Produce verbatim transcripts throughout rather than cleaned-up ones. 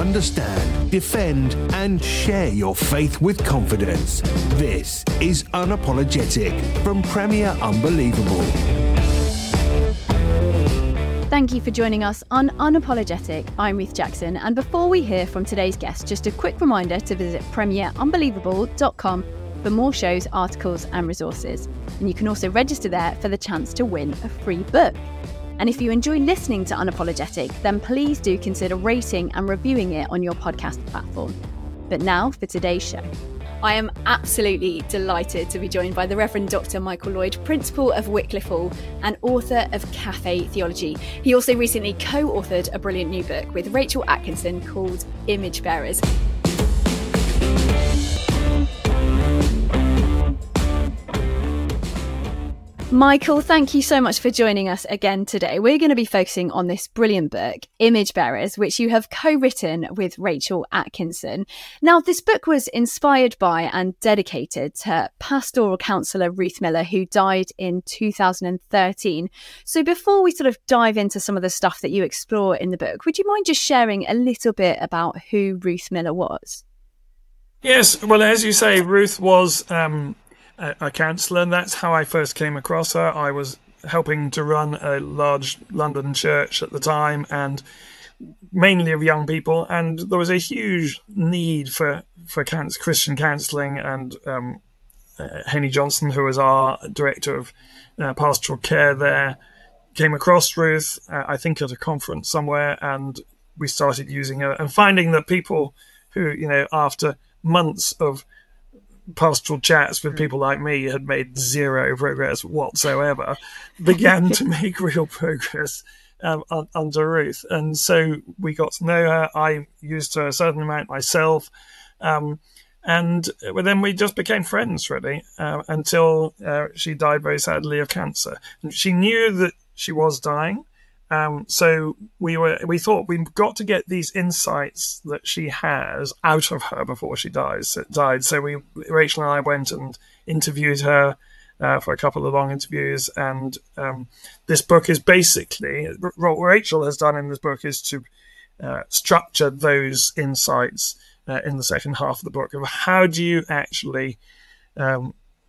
understand, defend, and share your faith with confidence. This is Unapologetic from Premier Unbelievable. Thank you for joining us on Unapologetic. I'm Ruth Jackson, and before we hear from today's guest, just a quick reminder to visit premier unbelievable dot com for more shows, articles, and resources. And you can also register there for the chance to win a free book. And if you enjoy listening to Unapologetic, then please do consider rating and reviewing it on your podcast platform. But now for today's show. I am absolutely delighted to be joined by the Reverend Doctor Michael Lloyd, Principal of Wycliffe Hall and author of Cafe Theology. He also recently co-authored a brilliant new book with Rachel Atkinson called Image Bearers. Michael, thank you so much for joining us again today. We're going to be focusing on this brilliant book, Image Bearers, which you have co-written with Rachel Atkinson. Now, this book was inspired by and dedicated to pastoral counsellor Ruth Miller, who died in two thousand thirteen. So before we sort of dive into some of the stuff that you explore in the book, would you mind just sharing a little bit about who Ruth Miller was? Yes, well, as you say, Ruth was um, a, a counsellor, and that's how I first came across her. I was helping to run a large London church at the time, and mainly of young people, and there was a huge need for, for canc- Christian counselling, and um, uh, Henny Johnson, who was our director of uh, pastoral care there, came across Ruth, uh, I think at a conference somewhere, and we started using her, and finding that people who, you know, after months of pastoral chats with people like me had made zero progress whatsoever, began to make real progress um, under Ruth. And so we got to know her. I used her a certain amount myself. Um, and then we just became friends, really, uh, until uh, she died very sadly of cancer. And she knew that she was dying. Um, so we were, we thought we've got to get these insights that she has out of her before she dies, died. So we, Rachel and I went and interviewed her uh, for a couple of long interviews. And um, this book is basically, what Rachel has done in this book is to uh, structure those insights uh, in the second half of the book of how do you actually um,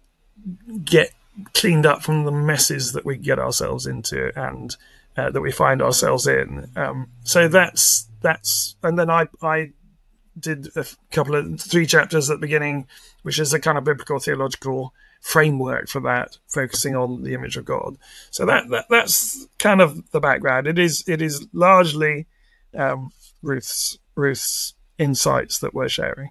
get cleaned up from the messes that we get ourselves into and Uh, that we find ourselves in. Um, so that's, that's, and then I, I did a couple of, three chapters at the beginning, which is a kind of biblical theological framework for that, focusing on the image of God. So that, that that's kind of the background. It is, it is largely um, Ruth's, Ruth's insights that we're sharing.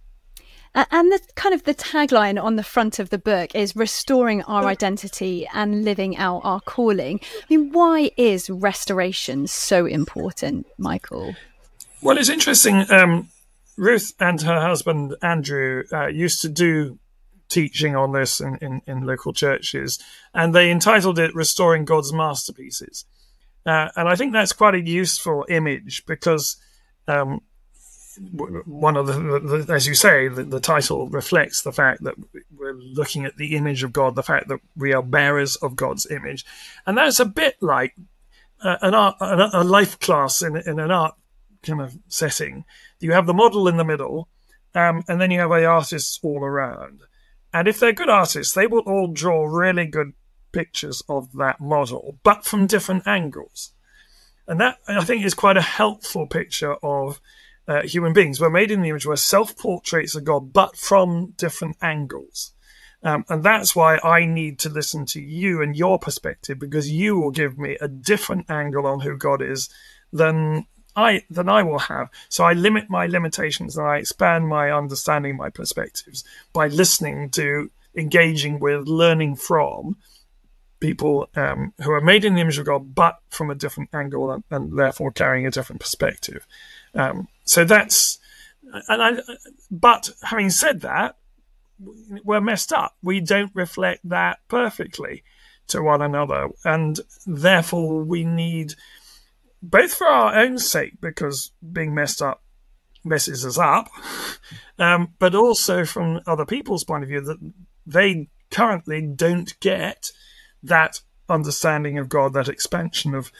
And the kind of the tagline on the front of the book is restoring our identity and living out our calling. I mean, why is restoration so important, Michael? Well, it's interesting. Um, Ruth and her husband, Andrew, uh, used to do teaching on this in, in, in local churches, and they entitled it Restoring God's Masterpieces. Uh, and I think that's quite a useful image because um, one of the, the, as you say, the, the title reflects the fact that we're looking at the image of God, the fact that we are bearers of God's image. And that's a bit like uh, an art, a, a life class in, in an art kind of setting. You have the model in the middle, um, and then you have the artists all around. And if they're good artists, they will all draw really good pictures of that model, but from different angles. And that, I think, is quite a helpful picture of Uh, human beings. We're made in the image, we're self-portraits of God, but from different angles. Um, and that's why I need to listen to you and your perspective, because you will give me a different angle on who God is than I than I will have. So I limit my limitations and I expand my understanding, my perspectives, by listening to, engaging with, learning from people um, who are made in the image of God, but from a different angle and, and therefore carrying a different perspective. Um, so that's, and I, but having said that, we're messed up. We don't reflect that perfectly to one another. And therefore we need, both for our own sake, because being messed up messes us up, um, but also from other people's point of view, that they currently don't get that understanding of God, that expansion of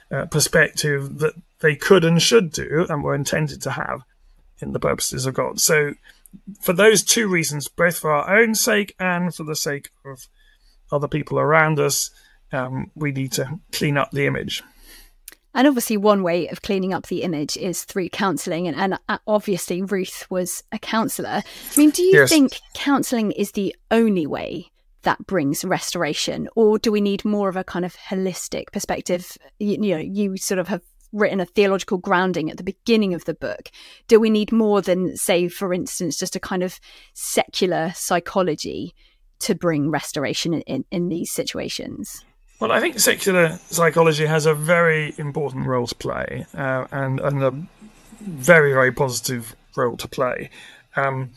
uh, perspective that they could and should do and were intended to have in the purposes of God. So for those two reasons, both for our own sake and for the sake of other people around us, um, we need to clean up the image. And obviously one way of cleaning up the image is through counselling. And, and obviously Ruth was a counsellor. I mean, do you Yes. think counselling is the only way that brings restoration? Or do we need more of a kind of holistic perspective? You, you know, you sort of have written a theological grounding at the beginning of the book. Do we need more than, say, for instance, just a kind of secular psychology to bring restoration in, in, in these situations? Well, I think secular psychology has a very important role to play, uh, and, and a very, very positive role to play. Um,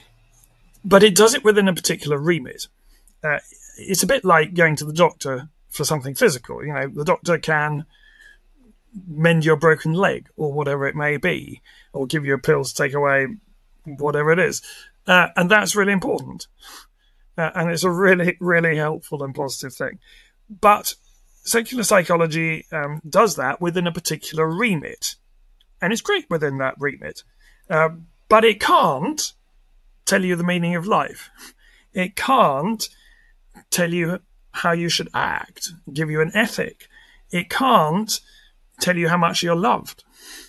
but it does it within a particular remit. Uh, it's a bit like going to the doctor for something physical. You know, the doctor can mend your broken leg or whatever it may be, or give you a pill to take away whatever it is. Uh, and that's really important. Uh, and it's a really, really helpful and positive thing. But secular psychology um, does that within a particular remit. And it's great within that remit. Uh, but it can't tell you the meaning of life. It can't tell you how you should act, give you an ethic. It can't tell you how much you're loved.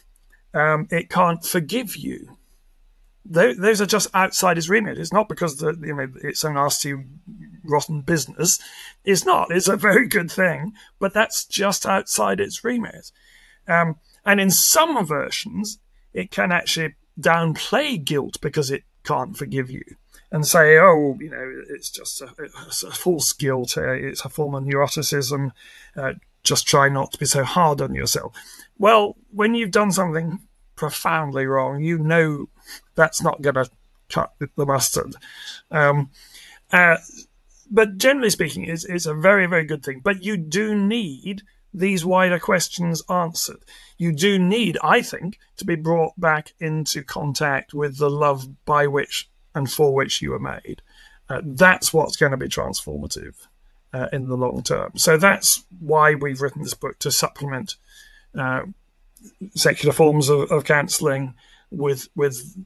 Um, it can't forgive you. Those, those are just outside its remit. It's not because the, you know, it's a nasty, rotten business. It's not. It's a very good thing, but that's just outside its remit. Um, and in some versions, it can actually downplay guilt because it can't forgive you and say, oh, you know, it's just a, it's a false guilt. Uh, it's a form of neuroticism. Uh, just try not to be so hard on yourself. Well, when you've done something profoundly wrong, you know that's not going to cut the mustard. Um, uh, but generally speaking, it's, it's a very, very good thing. But you do need these wider questions answered. You do need, I think, to be brought back into contact with the love by which and for which you were made. Uh, that's what's going to be transformative uh, in the long term. So that's why we've written this book, to supplement uh, secular forms of, of counselling with with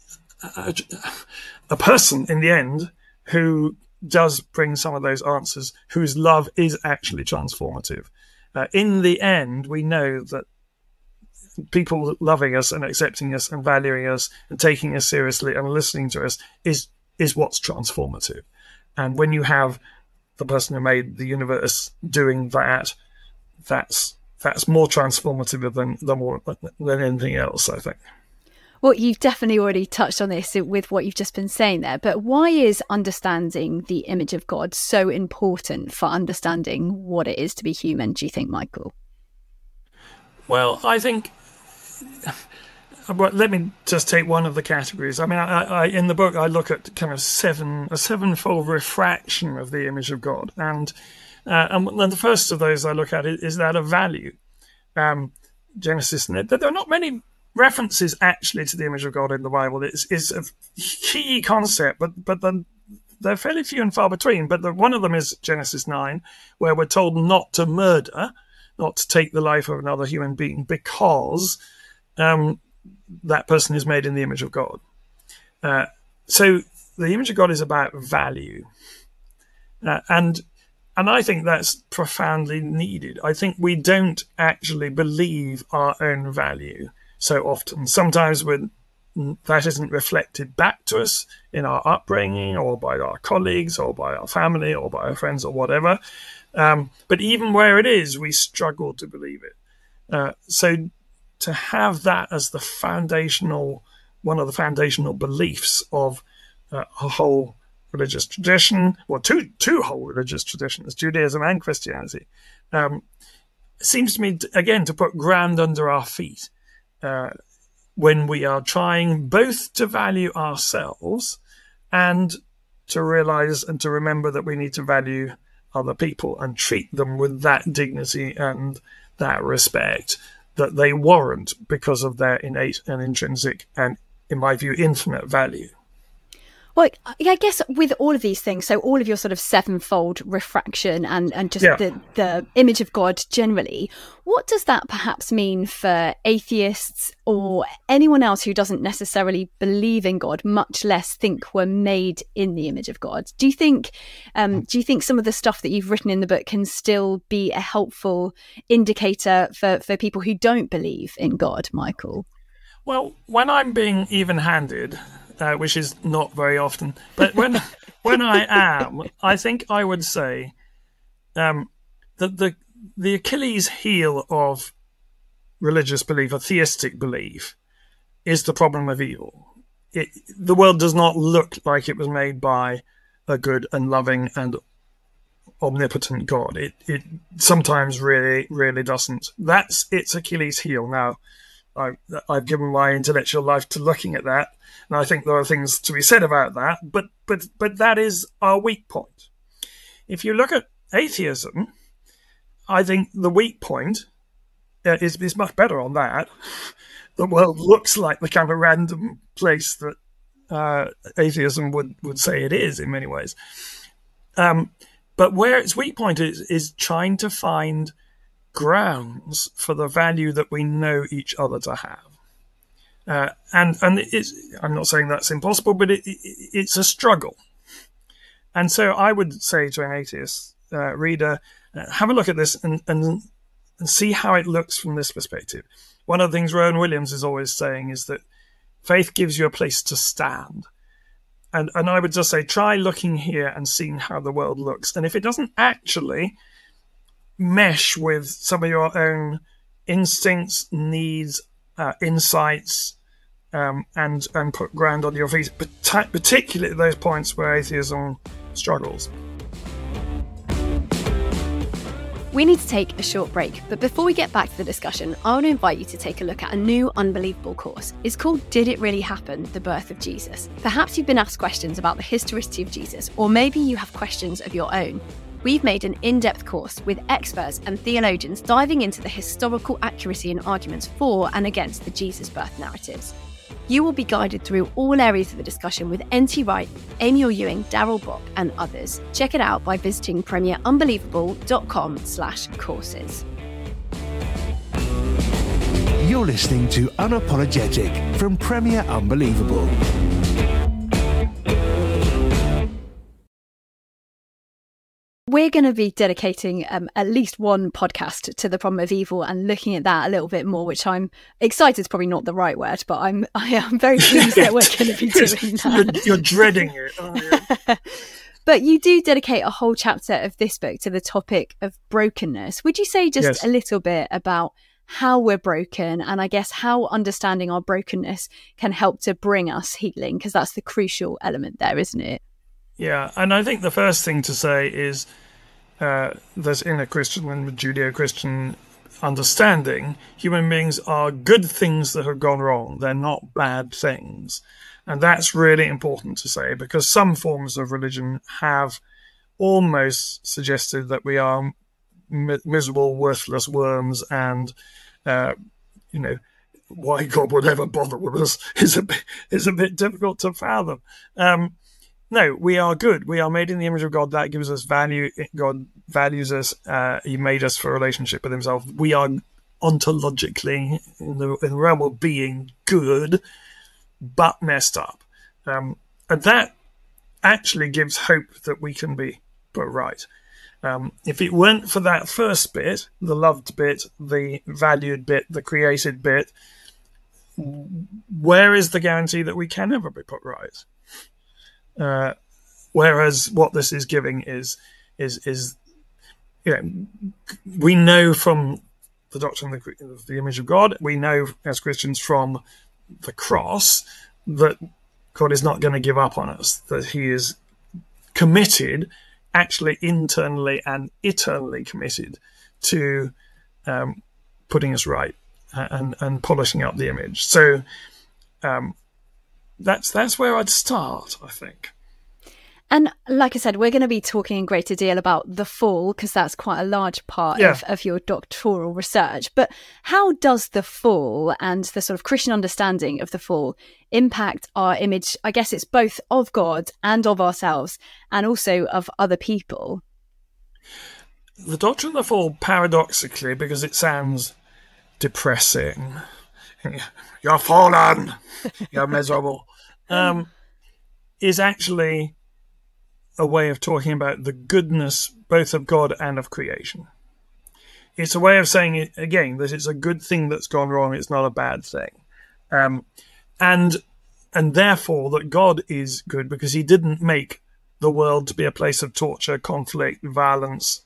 a, a person in the end who does bring some of those answers, whose love is actually transformative. Uh, in the end, we know that people loving us and accepting us and valuing us and taking us seriously and listening to us is is what's transformative. And when you have the person who made the universe doing that, that's that's more transformative than than, more, than anything else, I think. Well, you've definitely already touched on this with what you've just been saying there, but why is understanding the image of God so important for understanding what it is to be human, do you think, Michael? Well, I think... Well, let me just take one of the categories. I mean, I, I, in the book, I look at kind of seven, a sevenfold refraction of the image of God. And, uh, and the first of those I look at is that of value. Um, Genesis, there are not many references actually to the image of God in the Bible. It's, it's a key concept, but but the, they're fairly few and far between. But the, one of them is Genesis nine, where we're told not to murder, not to take the life of another human being, because um, that person is made in the image of God. Uh, so the image of God is about value. Uh, and and I think that's profoundly needed. I think we don't actually believe our own value so often. Sometimes when that isn't reflected back to us in our upbringing or by our colleagues or by our family or by our friends or whatever. Um, but even where it is, we struggle to believe it. Uh, so to have that as the foundational, one of the foundational beliefs of uh, a whole religious tradition, or two two whole religious traditions, Judaism and Christianity, um, seems to me, again, to put ground under our feet uh, when we are trying both to value ourselves and to realize and to remember that we need to value other people and treat them with that dignity and that respect that they warrant because of their innate and intrinsic and, in my view, infinite value. Well, I guess with all of these things, so all of your sort of sevenfold refraction and, and just yeah. the, the image of God generally, what does that perhaps mean for atheists or anyone else who doesn't necessarily believe in God, much less think we're made in the image of God? Do you think, um, do you think some of the stuff that you've written in the book can still be a helpful indicator for, for people who don't believe in God, Michael? Well, when I'm being even-handed, Uh, which is not very often. But when when I am, I think I would say um, that the the Achilles heel of religious belief, or theistic belief, is the problem of evil. It, the world does not look like it was made by a good and loving and omnipotent God. It it sometimes really, really doesn't. That's its Achilles heel. Now, I, I've given my intellectual life to looking at that, and I think there are things to be said about that, but but but that is our weak point. If you look at atheism, I think the weak point uh, is, is much better on that. The world looks like the kind of random place that uh, atheism would, would say it is in many ways. Um, but where its weak point is, is trying to find grounds for the value that we know each other to have. Uh, and and it's, I'm not saying that's impossible, but it, it, it's a struggle. And so I would say to an atheist uh, reader, uh, have a look at this and, and, and see how it looks from this perspective. One of the things Rowan Williams is always saying is that faith gives you a place to stand. And, and I would just say, try looking here and seeing how the world looks. And if it doesn't actually mesh with some of your own instincts, needs, uh, insights, um, and and put ground on your feet, particularly at those points where atheism struggles. We need to take a short break, but before we get back to the discussion, I want to invite you to take a look at a new Unbelievable course. It's called Did It Really Happen? The Birth of Jesus. Perhaps you've been asked questions about the historicity of Jesus, or maybe you have questions of your own. We've made an in-depth course with experts and theologians diving into the historical accuracy and arguments for and against the Jesus birth narratives. You will be guided through all areas of the discussion with N T Wright, Amy Ewing, Daryl Bock and others. Check it out by visiting premierunbelievable.com slash courses. You're listening to Unapologetic from Premier Unbelievable. We're going to be dedicating um, at least one podcast to the problem of evil and looking at that a little bit more, which I'm excited is probably not the right word, but I'm I am very pleased that we're going to be doing that. You're, you're dreading it. Oh, yeah. But you do dedicate a whole chapter of this book to the topic of brokenness. Would you say just Yes. a little bit about how we're broken and I guess how understanding our brokenness can help to bring us healing? Because that's the crucial element there, isn't it? Yeah, and I think the first thing to say is uh, that in a Christian and Judeo-Christian understanding, human beings are good things that have gone wrong. They're not bad things. And that's really important to say, because some forms of religion have almost suggested that we are mi- miserable, worthless worms, and, uh, you know, why God would ever bother with us is a bit, is a bit difficult to fathom. Um, No, we are good. We are made in the image of God. That gives us value. God values us. Uh, he made us for a relationship with himself. We are ontologically in the, in the realm of being good, but messed up. Um, and that actually gives hope that we can be put right. Um, if it weren't for that first bit, the loved bit, the valued bit, the created bit, where is the guarantee that we can ever be put right? Uh, whereas what this is giving is, is, is, you know, we know from the doctrine of the, of the image of God, we know as Christians from the cross that God is not going to give up on us, that he is committed, actually internally and eternally committed to um, putting us right and, and polishing up the image. So, um, That's that's where I'd start, I think. And like I said, we're going to be talking in greater deal about the fall, because that's quite a large part yeah. of, of your doctoral research. But how does the fall and the sort of Christian understanding of the fall impact our image? I guess it's both of God and of ourselves, and also of other people. The doctrine of the fall, paradoxically, because it sounds depressing, you're fallen, you're miserable, um, is actually a way of talking about the goodness both of God and of creation. It's a way of saying, it again, that it's a good thing that's gone wrong, it's not a bad thing. Um, and and therefore that God is good because he didn't make the world to be a place of torture, conflict, violence,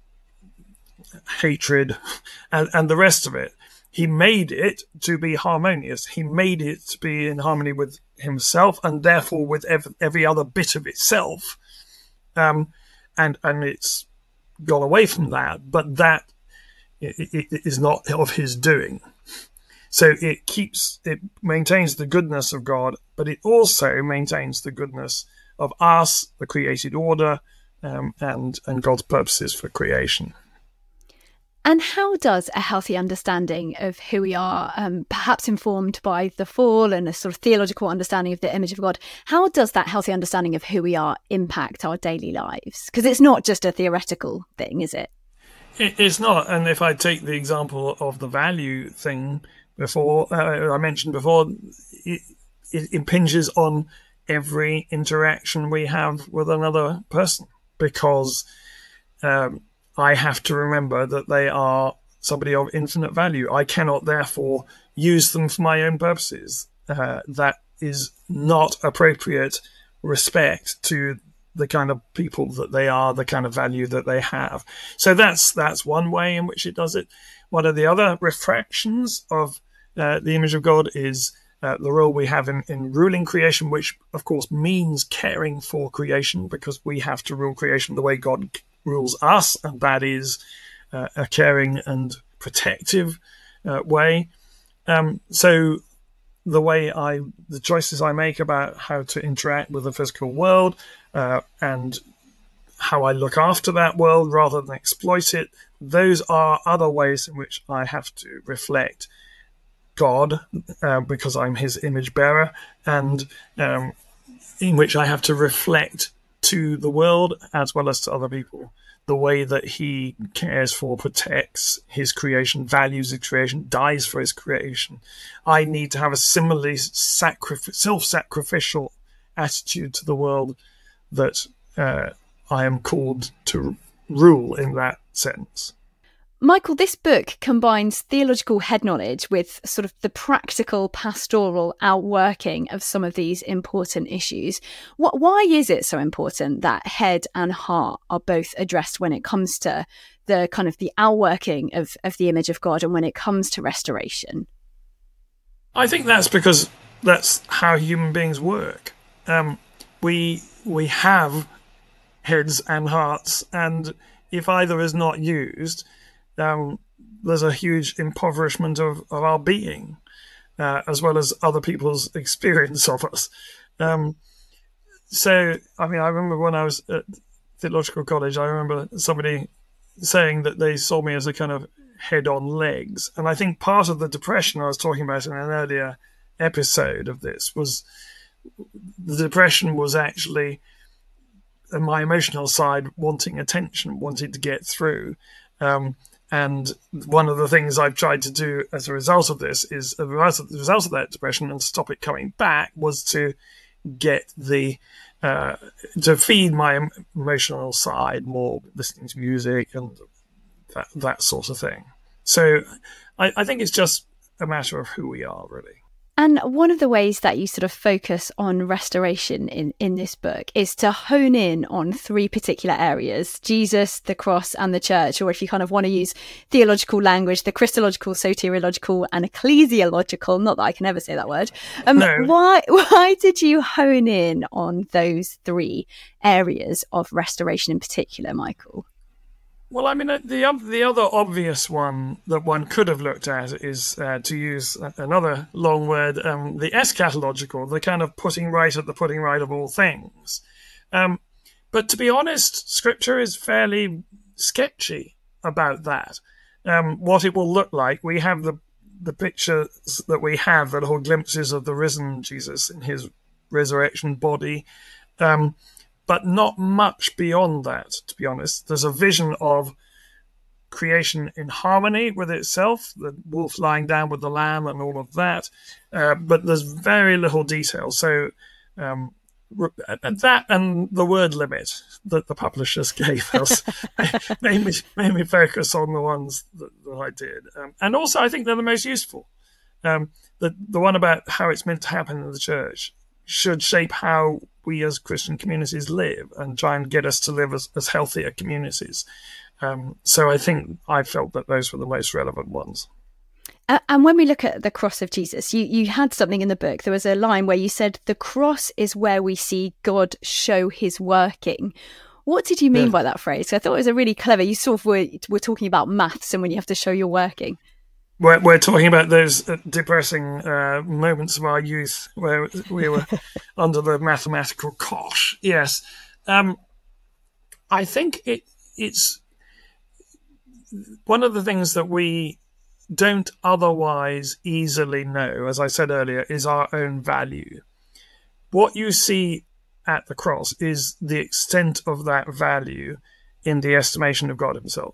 hatred, and, and the rest of it. He made it to be harmonious. He made it to be in harmony with himself and therefore with every, every other bit of itself. Um, and and it's gone away from that, but that it, it is not of his doing. So it keeps, it maintains the goodness of God, but it also maintains the goodness of us, the created order, um, and and God's purposes for creation. And how does a healthy understanding of who we are, um, perhaps informed by the fall and a sort of theological understanding of the image of God, how does that healthy understanding of who we are impact our daily lives? Because it's not just a theoretical thing, is it? It's not. And if I take the example of the value thing before, uh, I mentioned before, it, it impinges on every interaction we have with another person, because um, I have to remember that they are somebody of infinite value. I cannot, therefore, use them for my own purposes. Uh, that is not appropriate respect to the kind of people that they are, the kind of value that they have. So that's that's one way in which it does it. One of the other refractions of uh, the image of God is uh, the role we have in, in ruling creation, which, of course, means caring for creation, because we have to rule creation the way God rules us, and that is uh, a caring and protective uh, way. Um, so the way I, the choices I make about how to interact with the physical world uh, and how I look after that world rather than exploit it, those are other ways in which I have to reflect God uh, because I'm his image bearer, and um, in which I have to reflect to the world as well as to other people the way that he cares for, protects his creation, values his creation, dies for his creation. I need to have a similarly sacrif- self-sacrificial attitude to the world that uh, I am called to rule in that sense. Michael, this book combines theological head knowledge with sort of the practical pastoral outworking of some of these important issues. What, why is it so important that head and heart are both addressed when it comes to the kind of the outworking of, of the image of God and when it comes to restoration? I think that's because that's how human beings work. Um, we we have heads and hearts, and if either is not used, Um, there's a huge impoverishment of, of our being, uh, as well as other people's experience of us. Um, so, I mean, I remember when I was at theological college, I remember somebody saying that they saw me as a kind of head on legs. And I think part of the depression I was talking about in an earlier episode of this was the depression was actually my emotional side wanting attention, wanting to get through. Um, And one of the things I've tried to do as a result of this is, as a result of that depression and stop it coming back, was to get the, uh, to feed my emotional side more, listening to music and that, that sort of thing. So I, I think it's just a matter of who we are, really. And one of the ways that you sort of focus on restoration in, in this book is to hone in on three particular areas: Jesus, the cross, and the church, or if you kind of want to use theological language, the Christological, soteriological, and ecclesiological. Not that I can ever say that word. Um, no. Why, why did you hone in on those three areas of restoration in particular, Michael? Well, I mean, the the other obvious one that one could have looked at is, uh, to use another long word, um, the eschatological, the kind of putting right at the putting right of all things. Um, but to be honest, Scripture is fairly sketchy about that. Um, what it will look like. We have the the pictures that we have, the little glimpses of the risen Jesus in his resurrection body, um, but not much beyond that, to be honest. There's a vision of creation in harmony with itself, the wolf lying down with the lamb and all of that, uh, but there's very little detail. So um, that and the word limit that the publishers gave us made, me, made me focus on the ones that, that I did. Um, and also I think they're the most useful. Um, the, the one about how it's meant to happen in the church should shape how we as Christian communities live and try and get us to live as, as healthier communities. Um, so I think I felt that those were the most relevant ones. Uh, and when we look at the cross of Jesus, you, you had something in the book. There was a line where you said, the cross is where we see God show his working. What did you mean yeah. by that phrase? I thought it was a really clever, you sort of were, were talking about maths and when you have to show your working. We're, we're talking about those uh, depressing uh, moments of our youth where we were under the mathematical cosh. Yes. Um, I think it it's one of the things that we don't otherwise easily know, as I said earlier, is our own value. What you see at the cross is the extent of that value in the estimation of God himself.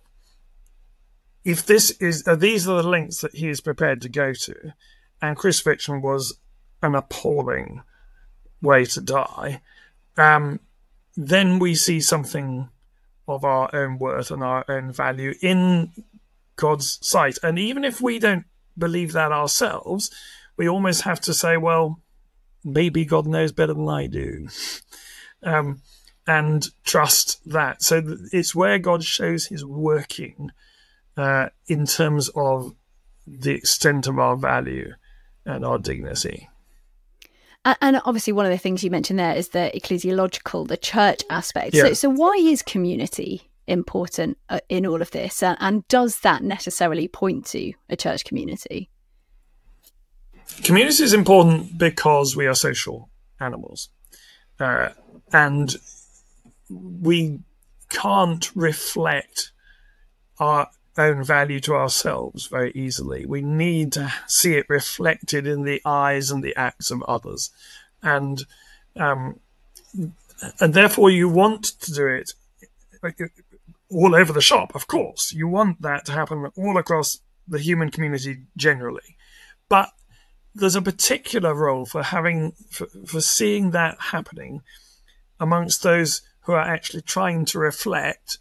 If this is, uh, these are the lengths that he is prepared to go to, and crucifixion was an appalling way to die, um, then we see something of our own worth and our own value in God's sight. And even if we don't believe that ourselves, we almost have to say, well, maybe God knows better than I do. um, and trust that. So it's where God shows his working uh, in terms of the extent of our value and our dignity. And obviously one of the things you mentioned there is the ecclesiological, the church aspect. Yeah. So, so why is community important uh, in all of this? And, and does that necessarily point to a church community? Community is important because we are social animals. Uh, and we can't reflect our own value to ourselves very easily. We need to see it reflected in the eyes and the acts of others. And um, and therefore you want to do it all over the shop, of course. You want that to happen all across the human community generally. But there's a particular role for having for, for seeing that happening amongst those who are actually trying to reflect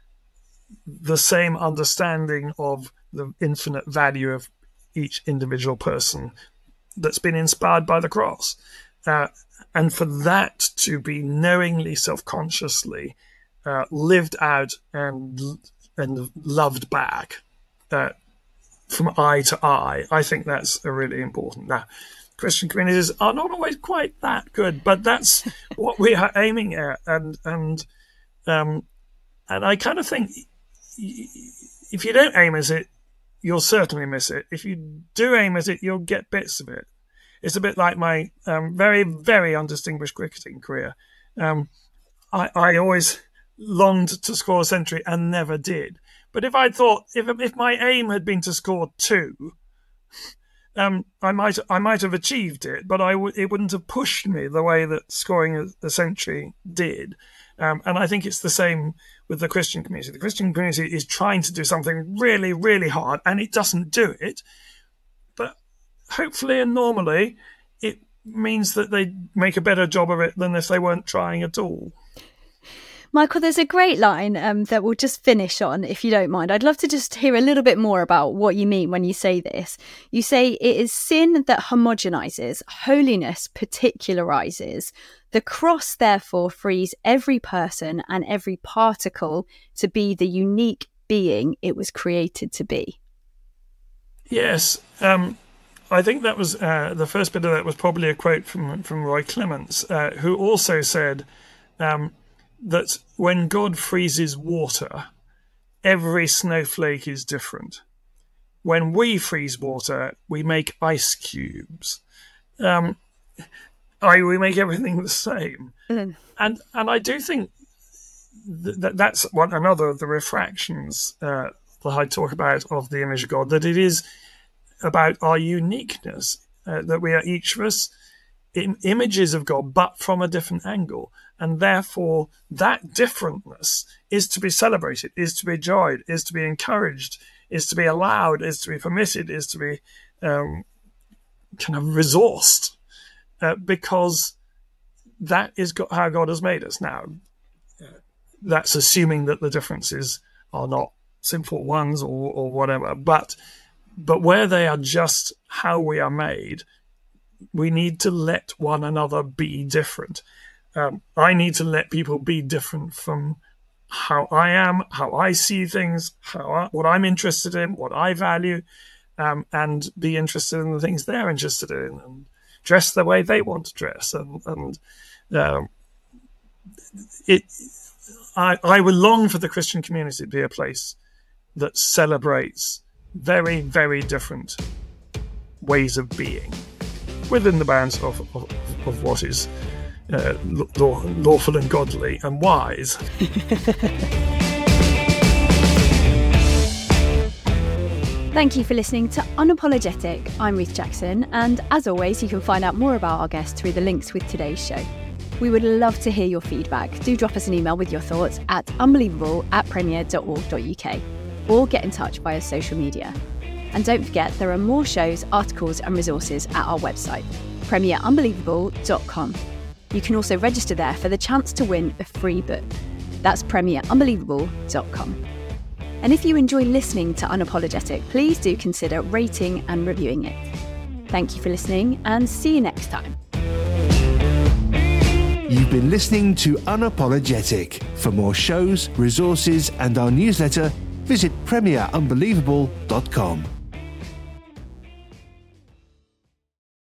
the same understanding of the infinite value of each individual person that's been inspired by the cross. Uh, and for that to be knowingly, self-consciously uh, lived out and and loved back uh, from eye to eye, I think that's a really important. Now, Christian communities are not always quite that good, but that's what we are aiming at. And and um, and I kind of think if you don't aim at it, you'll certainly miss it. If you do aim at it, you'll get bits of it. It's a bit like my um, very, very undistinguished cricketing career. Um, I, I always longed to score a century and never did. But if I thought, if if my aim had been to score two, um, I might I might have achieved it, but I w- it wouldn't have pushed me the way that scoring a, a century did. Um, and I think it's the same with the Christian community. The Christian community is trying to do something really, really hard, and it doesn't do it. But hopefully and normally, it means that they make a better job of it than if they weren't trying at all. Michael, there's a great line um, that we'll just finish on, if you don't mind. I'd love to just hear a little bit more about what you mean when you say this. You say it is sin that homogenizes, holiness particularizes. The cross, therefore, frees every person and every particle to be the unique being it was created to be. Yes, um, I think that was uh, the first bit of that was probably a quote from from Roy Clements, uh, who also said um, that when God freezes water, every snowflake is different. When we freeze water, we make ice cubes. Um, I, we make everything the same. Mm. And and I do think th- that's one another of the refractions uh, that I talk about of the image of God, that it is about our uniqueness, uh, that we are each of us in images of God, but from a different angle. And therefore, that differentness is to be celebrated, is to be enjoyed, is to be encouraged, is to be allowed, is to be permitted, is to be um, kind of resourced, uh, because that is go- how God has made us. Now, uh, that's assuming that the differences are not sinful ones or, or whatever, but but where they are just how we are made, we need to let one another be different. Um, I need to let people be different from how I am, how I see things, how I, what I'm interested in, what I value, um, and be interested in the things they're interested in, and dress the way they want to dress. And, and um, it, I, I would long for the Christian community to be a place that celebrates very, very different ways of being within the bounds of, of, of what is uh, law, lawful and godly and wise. Thank you for listening to Unapologetic. I'm Ruth Jackson, and as always, you can find out more about our guests through the links with today's show. We would love to hear your feedback. Do drop us an email with your thoughts at unbelievable at premier dot org dot uk, or get in touch via social media. And don't forget, there are more shows, articles and resources at our website, premier unbelievable dot com. You can also register there for the chance to win a free book. That's premier unbelievable dot com. And if you enjoy listening to Unapologetic, please do consider rating and reviewing it. Thank you for listening, and see you next time. You've been listening to Unapologetic. For more shows, resources and our newsletter, visit premier unbelievable dot com.